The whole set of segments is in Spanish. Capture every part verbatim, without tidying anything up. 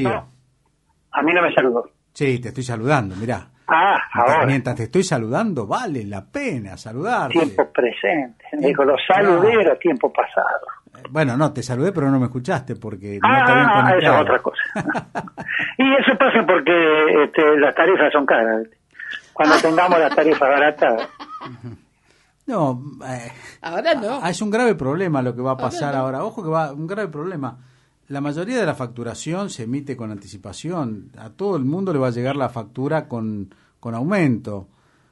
Darío. ¿No? A mí no me saludó. Sí, te estoy saludando, mirá. Ah, ahora. Mientras te estoy saludando, vale la pena saludarte. Tiempo presente. Me dijo, los saluderos, tiempo pasado. Bueno, no, te saludé, pero no me escuchaste porque ah, no te habían conectado. Eso es otra cosa. Y eso pasa porque este, las tarifas son caras. Cuando tengamos las tarifas baratas... No, eh, ahora no. Es un grave problema lo que va a pasar ahora. ahora. No. Ojo que va un grave problema. La mayoría de la facturación se emite con anticipación. A todo el mundo le va a llegar la factura con, con aumento.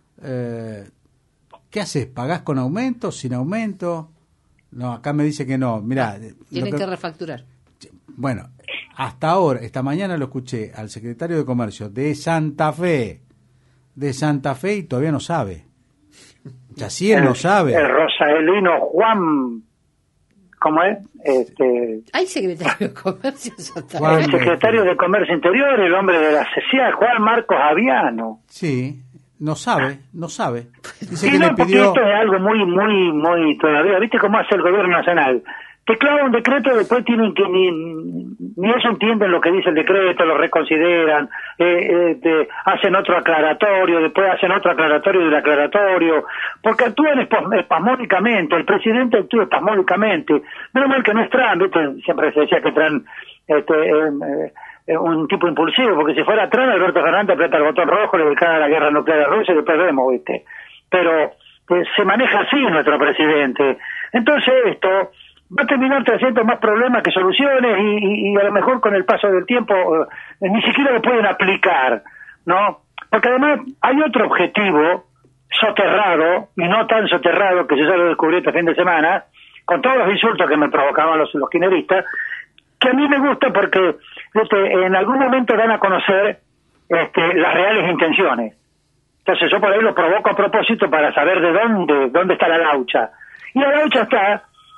Eh, ¿Qué haces? ¿Pagás con aumento? ¿Sin aumento? No, acá me dice que no. Mirá, tienen que... que refacturar. Bueno, hasta ahora, esta mañana lo escuché al secretario de Comercio de Santa Fe, de Santa Fe, y todavía no sabe. O sea, sí, él el, no sabe. El rosaelino Juan, ¿cómo es? Este, ¿Hay secretario de Comercio en Santa Fe? El secretario de Comercio Interior, el hombre de la C C A, Juan Marcos Aviano. Sí. No sabe, no sabe. Dice sí, que no, le pidió... porque esto es algo muy, muy, muy todavía. ¿Viste cómo hace el gobierno nacional? Te clava un decreto, después tienen que ni, ni ellos entienden lo que dice el decreto, lo reconsideran, eh, eh, te, hacen otro aclaratorio, después hacen otro aclaratorio del aclaratorio, porque actúan espasmódicamente, el presidente actúa espasmódicamente. Menos mal que no es Trump, ¿viste? Siempre se decía que Trump este, eh, eh, un tipo impulsivo, porque si fuera Trump, Alberto Fernández aprieta el botón rojo, le declara la guerra nuclear a Rusia y después vemos, ¿viste? Pero pues, se maneja así nuestro presidente. Entonces esto va a terminar trayendo más problemas que soluciones y, y, y a lo mejor con el paso del tiempo eh, ni siquiera lo pueden aplicar, ¿no? Porque además hay otro objetivo soterrado y no tan soterrado que yo ya lo descubrí este fin de semana, con todos los insultos que me provocaban los, los kirchneristas, que a mí me gusta porque ¿viste? En algún momento dan a conocer este, las reales intenciones. Entonces yo por ahí lo provoco a propósito para saber de dónde dónde está la laucha. Y la laucha está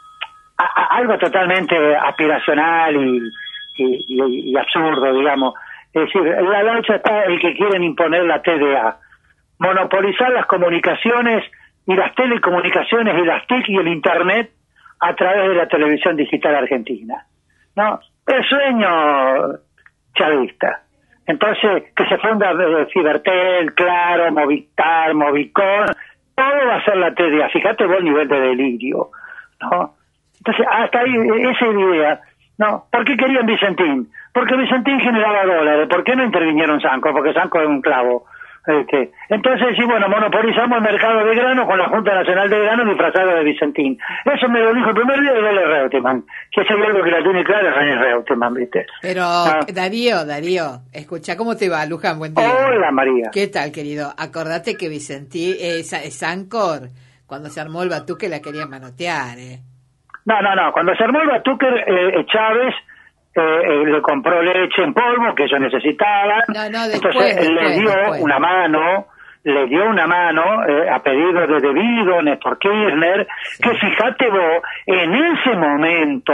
a, a, algo totalmente aspiracional y, y, y, y absurdo, digamos. Es decir, la laucha está el que quieren imponer la T D A, monopolizar las comunicaciones y las telecomunicaciones y las T I C y el Internet a través de la televisión digital argentina. ¿No? El sueño chavista. Entonces, que se funda Cibertel, Claro, Movistar, Movicon, todo va a ser la T D A. Fíjate vos el nivel de delirio, ¿no? Entonces, hasta ahí, esa idea, ¿no? ¿Por qué querían Vicentín? Porque Vicentín generaba dólares. ¿Por qué no intervinieron Sanco? Porque Sanco es un clavo. Este, entonces, sí, bueno, monopolizamos el mercado de grano con la Junta Nacional de Grano disfrazado de Vicentín. Eso me lo dijo el primer día de René Reutemann. Que si hay algo que la tiene clara es René Reutemann, ¿viste? Pero, ah. Darío, Darío, escucha, ¿cómo te va, Luján? Buen día. Hola, María. ¿Qué tal, querido? Acordate que Vicentín, eh, Sancor, cuando se armó el batuque la quería manotear, ¿eh? No, no, no. Cuando se armó el batuque, eh, Chávez... Eh, eh, le compró leche en polvo que ellos necesitaban, no, no, después, entonces después, le dio después. una mano, le dio una mano eh, a pedido de De Vido, Néstor Kirchner, sí. Que fíjate vos, en ese momento,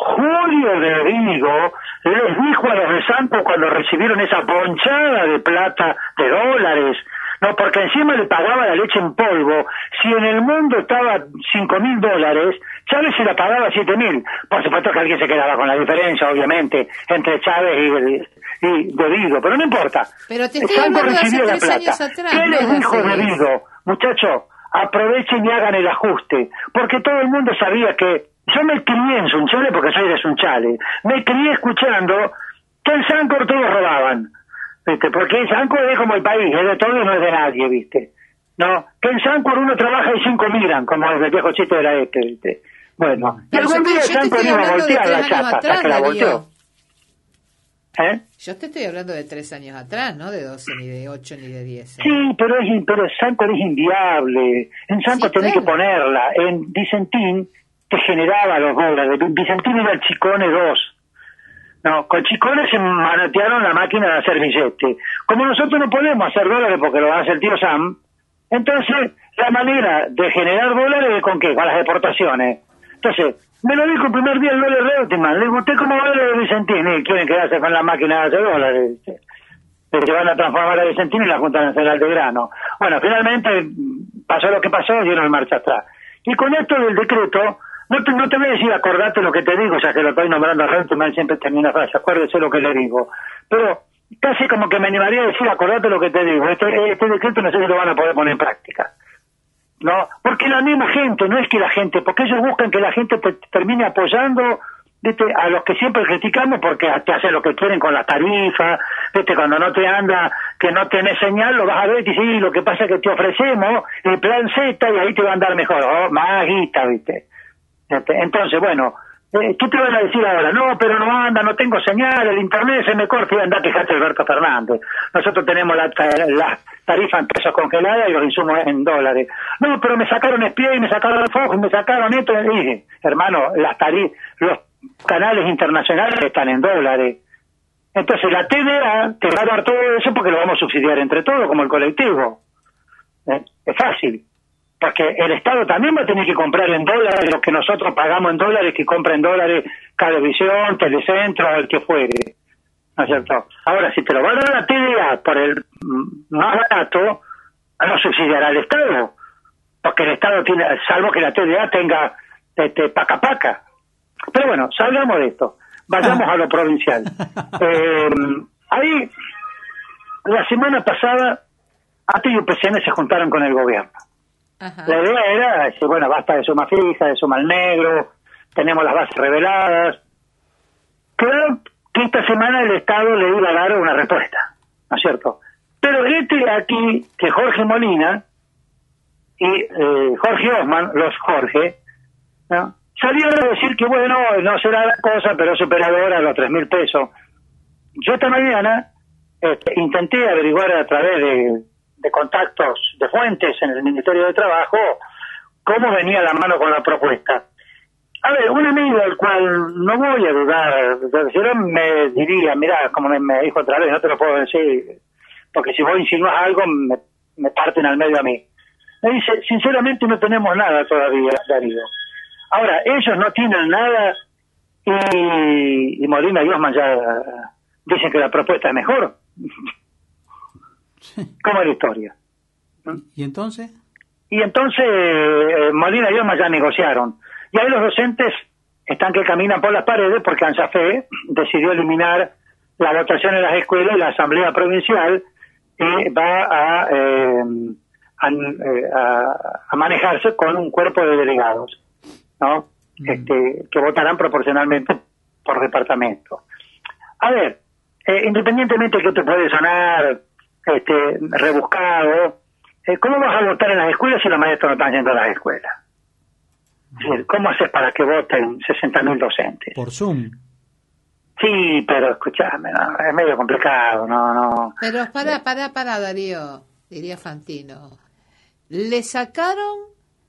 Julio De Vido les dijo a los de Santos cuando recibieron esa ponchada de plata, de dólares, no, porque encima le pagaba la leche en polvo. Si en el mundo estaba cinco mil dólares, Chávez se la pagaba siete mil. Por supuesto que alguien se quedaba con la diferencia, obviamente, entre Chávez y, y De Vido, pero no importa. Pero te estoy hablando de hace tres años atrás. ¿Qué les dijo De Vido? Muchachos, aprovechen y hagan el ajuste, porque todo el mundo sabía que yo me crié en Sunchales porque soy de Sunchales. Me crié escuchando que en Sancor todos robaban. ¿Viste? Porque Sancor es como el país, es de todo y no es de nadie, ¿viste? No, que en Sancor uno trabaja y cinco miran, como el viejo chiste de la este, ¿viste? Bueno, y algún día Sancor iba a voltear la chapa, hasta que la volteó. ¿Eh? Yo te estoy hablando de tres años atrás, no de doce, ni de ocho, ni de diez. ¿eh? Sí, pero es, pero Sancor es inviable. En Sancor sí, tenés claro. que ponerla. En Vicentín te generaba los dólares. Vicentín era el Chicone dos. No, con Chicones se manotearon la máquina de hacer billete. Como nosotros no podemos hacer dólares porque lo hace el tío Sam, entonces la manera de generar dólares es con qué, con las deportaciones. Entonces, me lo dijo el primer día el dólar Reutemann, le gusté como dólar de Vicentín, y quieren quedarse con la máquina de hacer dólares. Se van a transformar a Vicentín en la Junta Nacional de Grano. Bueno, finalmente pasó lo que pasó, dieron marcha atrás. Y con esto del decreto, No te, no te voy a decir acordate lo que te digo, ya que lo estoy nombrando a Reutemann, siempre termina frase, acuérdese lo que le digo. Pero casi como que me animaría a decir, acordate lo que te digo, este, este decreto no sé si lo van a poder poner en práctica. No, porque la misma gente, no es que la gente, porque ellos buscan que la gente te, termine apoyando, ¿viste? A los que siempre criticamos porque te hacen lo que quieren con las tarifas, ¿viste? Cuando no te anda, que no tenés señal, lo vas a ver y sí, lo que pasa es que te ofrecemos el plan Z y ahí te va a andar mejor, oh, más guita, ¿viste? Entonces, bueno, eh, ¿qué te van a decir ahora? No, pero no anda, no tengo señal, el internet se me corta, y anda, quejate Alberto Fernández. Nosotros tenemos la, la tarifa en pesos congelada y los insumos en dólares. No, pero me sacaron espía y me sacaron el foco y me sacaron esto. Y dije, hermano, las tarifas, los canales internacionales están en dólares. Entonces la T D A te va a dar todo eso porque lo vamos a subsidiar entre todos, como el colectivo. ¿Eh? Es fácil. Porque el Estado también va a tener que comprar en dólares lo que nosotros pagamos en dólares, que compra en dólares Cablevisión, Telecentro, el que fuere. ¿No es cierto? Ahora, si te lo va a dar la T D A por el más barato, no subsidiará el Estado. Porque el Estado tiene, salvo que la T D A tenga este, paca paca. Pero bueno, salgamos de esto. Vayamos a lo provincial. Eh, ahí, la semana pasada, A T E y U P C N se juntaron con el gobierno. Ajá. La idea era decir, bueno, basta de suma fija, de suma al negro, tenemos las bases reveladas. Claro que esta semana el Estado le iba a dar una respuesta, ¿no es cierto? Pero este aquí, que Jorge Molina y eh, Jorge Osman, los Jorge, ¿no?, salieron a decir que bueno, no será la cosa, pero es superadora a los tres mil pesos. Yo esta mañana este, intenté averiguar a través de de contactos, de fuentes en el Ministerio de Trabajo, cómo venía la mano con la propuesta. A ver, un amigo del cual no voy a dudar, si no me diría, mira, como me, me dijo otra vez, no te lo puedo decir, porque si vos insinúas algo, me, me parten al medio a mí. Me dice, sinceramente no tenemos nada todavía, Darío. Ahora, ellos no tienen nada y, y Molina y Osman ya dicen que la propuesta es mejor. ¿Cómo es la historia? ¿Y entonces? Y entonces eh, Molina y Osma ya negociaron. Y ahí los docentes están que caminan por las paredes porque ANSAFE decidió eliminar la votación en las escuelas y la Asamblea Provincial eh, va a, eh, a, a, a manejarse con un cuerpo de delegados, ¿no? Mm. Este, que votarán proporcionalmente por departamento. A ver, eh, independientemente de que te puede sonar este rebuscado, eh, ¿cómo vas a votar en las escuelas si los maestros no están yendo a las escuelas? Es decir, ¿cómo haces para que voten sesenta mil docentes? Por Zoom. Sí, pero escúchame, no, es medio complicado, no, no. Pero para, para, para, Darío, diría Fantino. Le sacaron,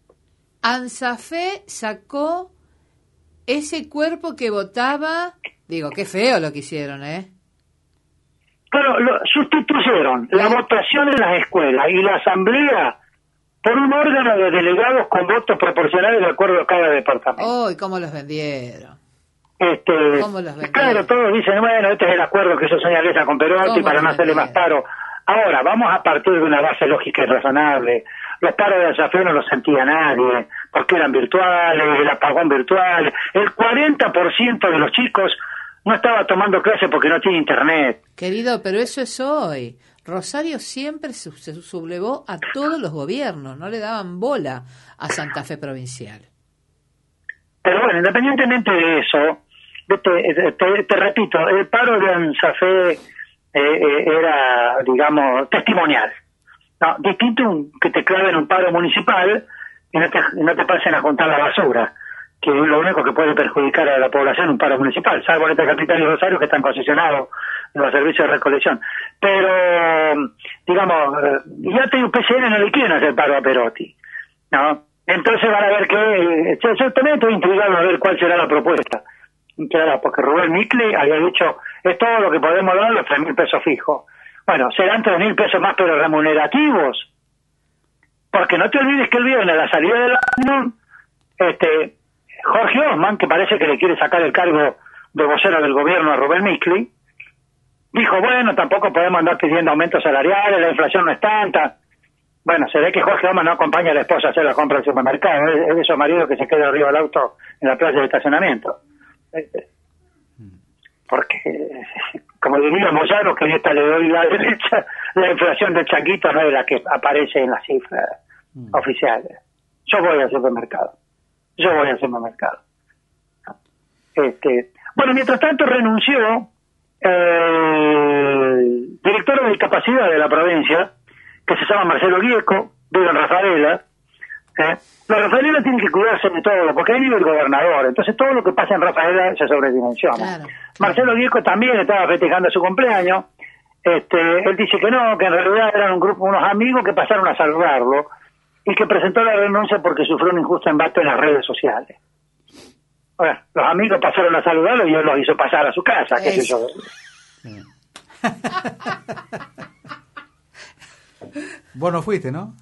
ANSAFE sacó ese cuerpo que votaba, digo, qué feo lo que hicieron, ¿eh? Pero lo sustituyeron la votación en las escuelas y la asamblea por un órgano de delegados con votos proporcionales de acuerdo a cada departamento. Oh, ¿y cómo los vendieron? Este, ¿Cómo los vendieron? Claro, todos dicen, bueno, este es el acuerdo que hizo señaliza con Perotti para no hacerle más paro. Ahora, vamos a partir de una base lógica y razonable. Los paros de ANSAFE no los sentía nadie, porque eran virtuales, el apagón virtual. El cuarenta por ciento de los chicos no estaba tomando clase porque no tiene internet. Querido, pero eso es hoy. Rosario siempre se sublevó a todos los gobiernos, no le daban bola a Santa Fe Provincial. Pero bueno, independientemente de eso, te, te, te repito, el paro de ANSAFE eh, eh, era, digamos, testimonial. No, distinto que te claven un paro municipal y no te, no te pasen a juntar la basura, que es lo único que puede perjudicar a la población un paro municipal, salvo en esta capital y Rosario que están concesionados en los servicios de recolección. Pero, digamos, ya te U P C N no le quieren hacer paro a Perotti, ¿no? Entonces van a ver que, yo, yo también estoy intrigado a ver cuál será la propuesta. Claro, porque Rubén Micli había dicho, es todo lo que podemos dar, los tres mil pesos fijos. Bueno, serán tres mil pesos más, pero remunerativos. Porque no te olvides que el viernes, a la salida del año, este, Jorge Osman, que parece que le quiere sacar el cargo de vocero del gobierno a Rubén Micli, dijo, bueno, tampoco podemos andar pidiendo aumentos salariales, la inflación no es tanta. Bueno, se ve que Jorge Oma no acompaña a la esposa a hacer la compra del supermercado. Es, es de esos maridos que se queda arriba del auto en la plaza de estacionamiento. Porque, como diría Moyano, que esta le doy la derecha, la inflación del changuito no es la que aparece en las cifras mm. oficiales. Yo voy al supermercado. Yo voy al supermercado. Este, bueno, mientras tanto renunció eh, el director de discapacidad de la provincia, que se llama Marcelo Gieco, vive en Rafaela. ¿eh? La Rafaela tiene que cuidarse de todo, porque ahí vive el gobernador, entonces todo lo que pasa en Rafaela se sobredimensiona. Claro. Marcelo Gieco también estaba festejando su cumpleaños. Este, él dice que no, que en realidad eran un grupo, unos amigos que pasaron a saludarlo y que presentó la renuncia porque sufrió un injusto embate en las redes sociales. Bueno, los amigos pasaron a saludarlo y él los hizo pasar a su casa, qué sé yo. Vos no fuiste, ¿no?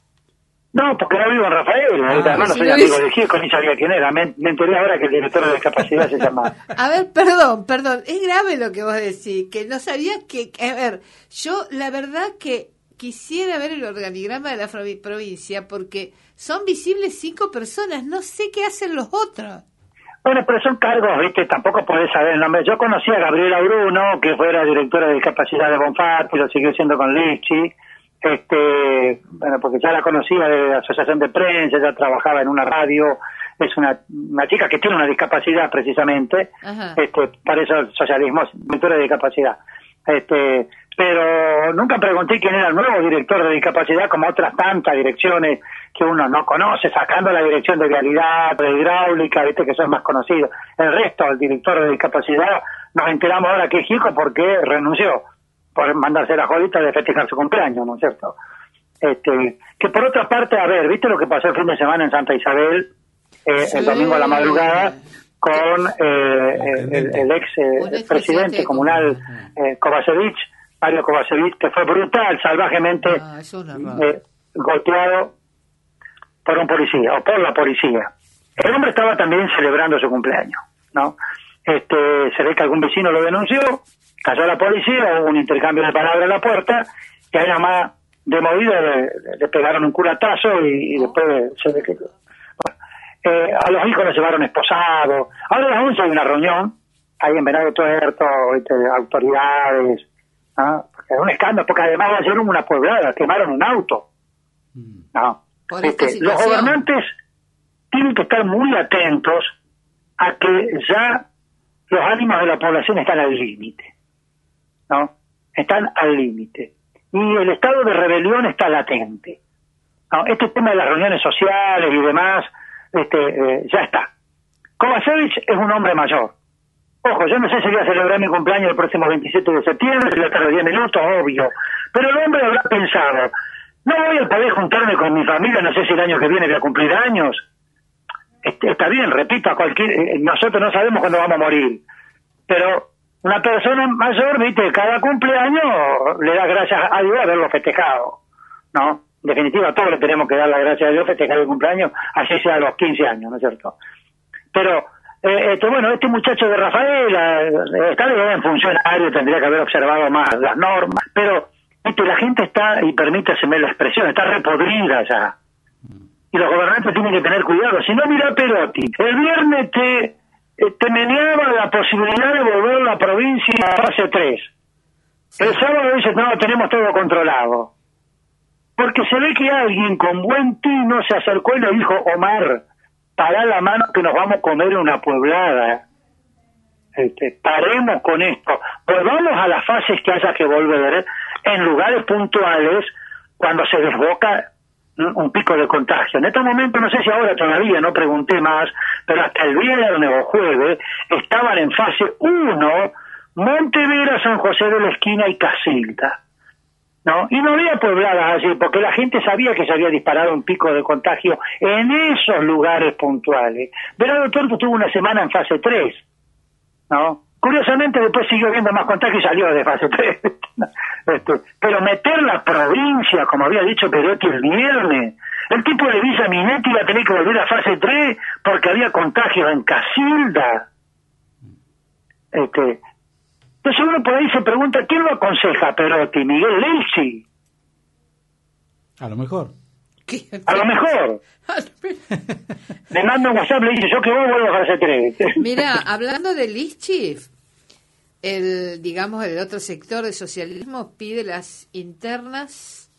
No, porque no vivo en Rafael, ah, además no soy amigo de Gieco, ni sabía quién era. Me, me enteré ahora que el director de discapacidad se llama. A ver, perdón, perdón, es grave lo que vos decís, que no sabía que... A ver, yo la verdad que quisiera ver el organigrama de la provincia, porque son visibles cinco personas, no sé qué hacen los otros. Bueno, pero son cargos, ¿viste? Tampoco podés saber el nombre. Yo conocí a Gabriela Bruno, que fuera directora de discapacidad de Bonfatti, lo siguió siendo con Lichi. Este, bueno, porque ya la conocía de la asociación de prensa, ya trabajaba en una radio, es una, una chica que tiene una discapacidad precisamente. Ajá. Este, para eso el socialismo es directora de discapacidad. Este, pero nunca pregunté quién era el nuevo director de discapacidad, como otras tantas direcciones que uno no conoce, sacando la dirección de vialidad, de hidráulica, viste que son más conocidos. El resto, el director de discapacidad, nos enteramos ahora que es Gieco porque renunció por mandarse la jodita de festejar su cumpleaños, ¿no es cierto? Este, que por otra parte, a ver, ¿viste lo que pasó el fin de semana en Santa Isabel, eh, sí. el domingo a la madrugada, con eh, el, el ex eh, presidente comunal eh, Kovacevic, Mario Kovacevic, que fue brutal, salvajemente ah, eh, golpeado por un policía, o por la policía. El hombre estaba también celebrando su cumpleaños, ¿no? Este, se ve que algún vecino lo denunció, cayó la policía, hubo un intercambio de palabras a la puerta, y ahí nada más de movida le, le pegaron un culatazo y, y después se ve que... Bueno, eh, a los hijos los llevaron esposados. Ahora a las once hay una reunión, ahí en Venado Tuerto, ¿viste? Autoridades, ¿no? Porque es un escándalo, porque además ayer hubo una pueblada, quemaron un auto. No. Este, los gobernantes tienen que estar muy atentos a que ya los ánimos de la población están al límite, ¿no? Están al límite. Y el estado de rebelión está latente, ¿no? Este tema de las reuniones sociales y demás, este, eh, ya está. Kovacevic es un hombre mayor. Ojo, yo no sé si voy a celebrar mi cumpleaños el próximo veintisiete de septiembre, si voy a estar los diez minutos, obvio. Pero el hombre habrá pensado, no voy a poder juntarme con mi familia, no sé si el año que viene voy a cumplir años. Este, está bien, repito, a cualquier, eh, nosotros no sabemos cuándo vamos a morir. Pero una persona mayor, viste, cada cumpleaños le da gracias a Dios de haberlo festejado, ¿no? En definitiva, todos le tenemos que dar las gracias a Dios festejar el cumpleaños, así sea a los quince años, ¿no es cierto? Pero, eh, este, bueno, este muchacho de Rafaela está bien funcionario, tendría que haber observado más las normas, pero, viste, la gente está, y permítaseme la expresión, está repodrida ya. Y los gobernantes tienen que tener cuidado. Si no, mira Perotti, el viernes te... te meneaba la posibilidad de volver a la provincia a fase tres. Sí. El sábado dice, no, tenemos todo controlado. Porque se ve que alguien con buen tino se acercó y le dijo, Omar, pará la mano que nos vamos a comer una pueblada. Este, paremos con esto. Volvamos a las fases que haya que volver en lugares puntuales cuando se desboca un pico de contagio. En este momento, no sé si ahora todavía, no pregunté más, pero hasta el viernes o jueves estaban en fase uno Montevera, San José de la Esquina y Casilda, ¿no? Y no había pobladas allí, porque la gente sabía que se había disparado un pico de contagio en esos lugares puntuales. Venado Tuerto tuvo una semana en fase tres, ¿no? Curiosamente después siguió habiendo más contagio y salió de fase tres. Este, pero meter la provincia, como había dicho Perotti el viernes, el tipo de Villa Minetti iba a tener que volver a fase tres porque había contagio en Casilda. Este, entonces uno por ahí se pregunta, ¿quién lo aconseja Perotti? Miguel Lelsi. A lo mejor. ¿Qué? A lo mejor. Le mando un WhatsApp, le dice, yo que vos vuelvo a dejar ese tren. Mira, hablando de Lischif, el, digamos, el otro sector del socialismo pide las internas.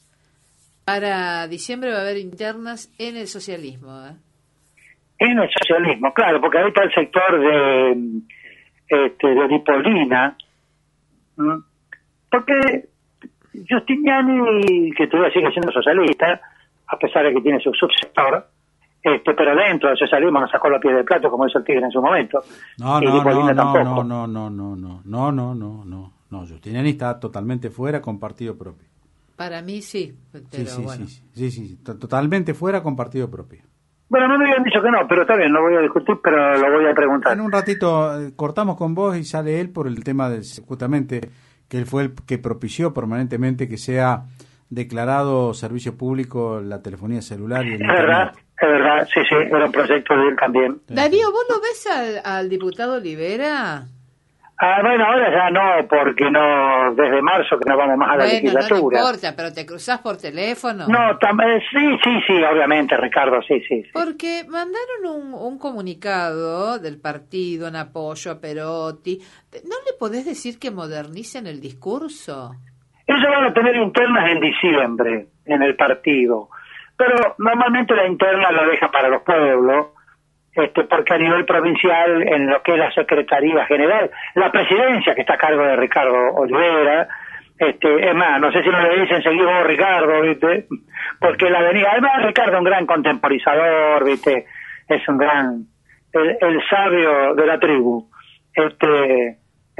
Para diciembre va a haber internas en el socialismo. ¿eh? En el socialismo, claro, porque ahí está el sector de, este, de Dipolina. ¿Mm? Porque Giustiniani, que todavía sigue siendo socialista, a pesar de que tiene su subsector, este, pero dentro del socialismo no sacó los pies del plato, como hizo el Tigre en su momento. No, y no, Dipolina no, tampoco. no, no, no, no, no, no, no, no, no, no, Giustiniani está totalmente fuera con partido propio. Para mí sí, pero Sí, sí, bueno. sí, sí, sí, sí, to- totalmente fuera con partido propio. Bueno, no me habían dicho que no, pero está bien, no voy a discutir, pero lo voy a preguntar. En un ratito eh, cortamos con vos y sale él por el tema de justamente que él fue el que propició permanentemente que sea declarado servicio público la telefonía celular y el Es verdad, es verdad, sí, sí, era un proyecto de él también. Darío, ¿vos lo ves al, al diputado Olivera? Ah, bueno, ahora ya no, porque no, desde marzo que no vamos más a la Bueno, no legislatura. le importa, pero te cruzás por teléfono. No, tam- eh, sí, sí, sí, obviamente, Ricardo, sí, sí. sí. Porque mandaron un, un comunicado del partido en apoyo a Perotti. ¿No le podés decir que modernicen el discurso? Ellos van a tener internas en diciembre en el partido, pero normalmente la interna la deja para los pueblos, este, porque a nivel provincial, en lo que es la Secretaría General, la presidencia que está a cargo de Ricardo Olivera, este, es más, no sé si no le dicen seguir vos Ricardo, ¿viste? Porque la avenida, además Ricardo es un gran contemporizador, ¿viste? Es un gran, el, el sabio de la tribu, este,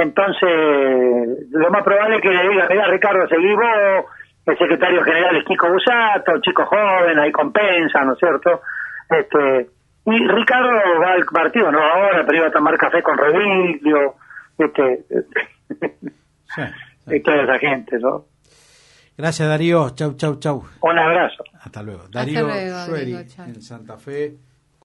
entonces, lo más probable es que le diga, mira Ricardo, seguí vos, el secretario general es Kiko Busato, chico joven, ahí compensa, ¿no es cierto? Este, y Ricardo va al partido, no ahora, pero iba a tomar café con Reviglio, este, Sí, y toda esa gente, ¿no? Gracias Darío, chau, chau, chau. Un abrazo. Hasta luego. Darío luego, Schwery amigo, chau. en Santa Fe.